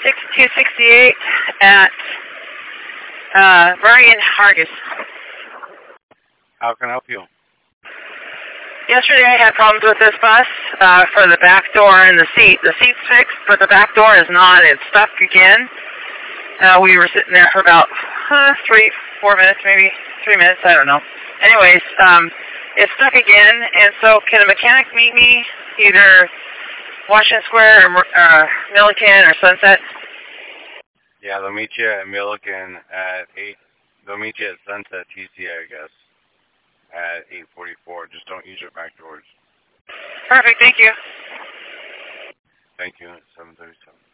6268 at Brian Hargis. How can I help you? Yesterday I had problems with this bus for the back door and the seat. The seat's fixed, but the back door is not. It's stuck again. We were sitting there for about 3-4 minutes, maybe 3 minutes, I don't know. Anyways, it's stuck again, and so can a mechanic meet me either Washington Square or Milliken or Sunset? Yeah, they'll meet you at Milliken at 8. They'll meet you at Sunset TC, I guess, at 8:44. Just don't use your back doors. Perfect, thank you. Thank you. 7:37.